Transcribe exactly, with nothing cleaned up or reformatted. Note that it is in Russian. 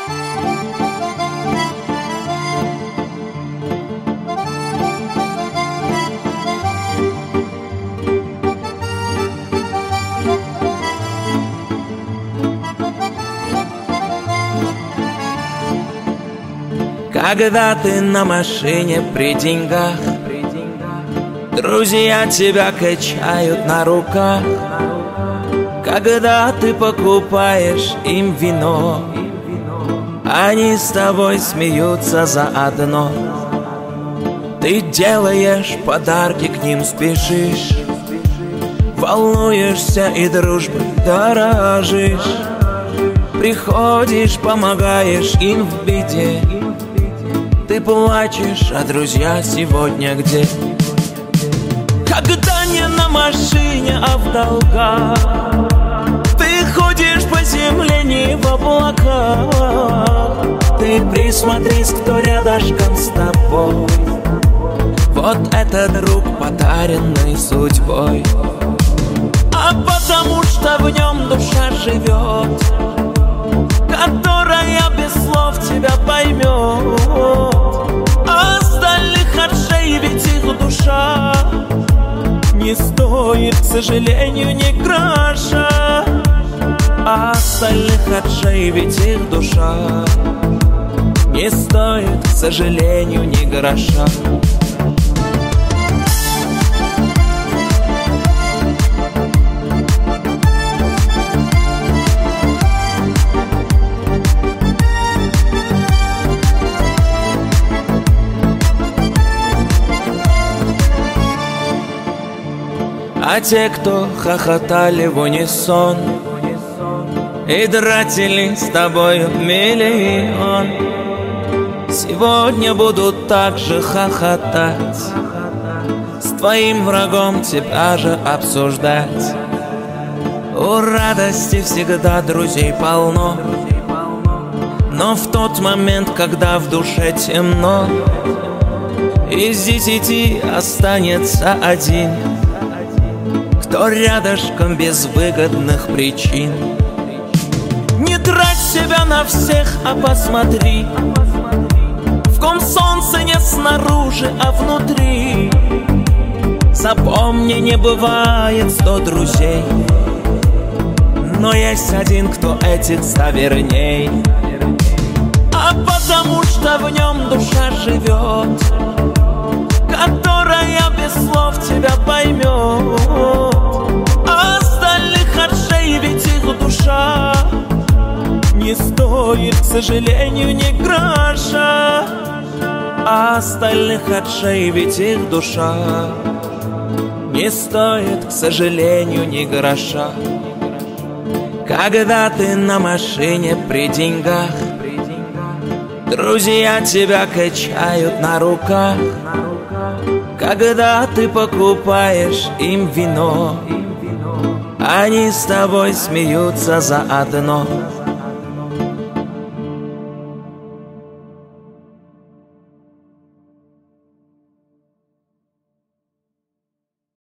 Когда ты на машине при деньгах, друзья тебя качают на руках. Когда ты покупаешь им вино, они с тобой смеются заодно. Ты делаешь подарки, к ним спешишь, волнуешься и дружбой дорожишь. Приходишь, помогаешь им в беде. Ты плачешь, а друзья сегодня где? Когда не на машине, а в долгах, ты ходишь по земле, не в облаках. Ты присмотрись, кто рядышком с тобой. Вот это друг, подаренный судьбой. А потому что в нем душа живет, которая без слов тебя поймет. Остальных отшей, ведь их душа не стоит, к сожалению, ни гроша. Остальных отшей, ведь их душа не стоит, к сожалению, ни гроша. А те, кто хохотали в унисон и тратили с тобою миллион, сегодня будут так же хохотать, с твоим врагом тебя же обсуждать. У радости всегда друзей полно, но в тот момент, когда в душе темно, из десяти останется один, кто рядышком без выгодных причин. Не трать себя на всех, а посмотри, в ком солнце не снаружи, а внутри. Запомни, не бывает сто друзей, но есть один, кто этих ста верней. А потому что в нем душа живет, которая без слов тебя поймет. Остальных отшей, ведь их душа не стоит, к сожалению, ни гроша. Остальных отшей, ведь их душа не стоит, к сожалению, ни гроша. Когда ты на машине при деньгах, друзья тебя качают на руках. Когда ты покупаешь им вино, они с тобой смеются заодно.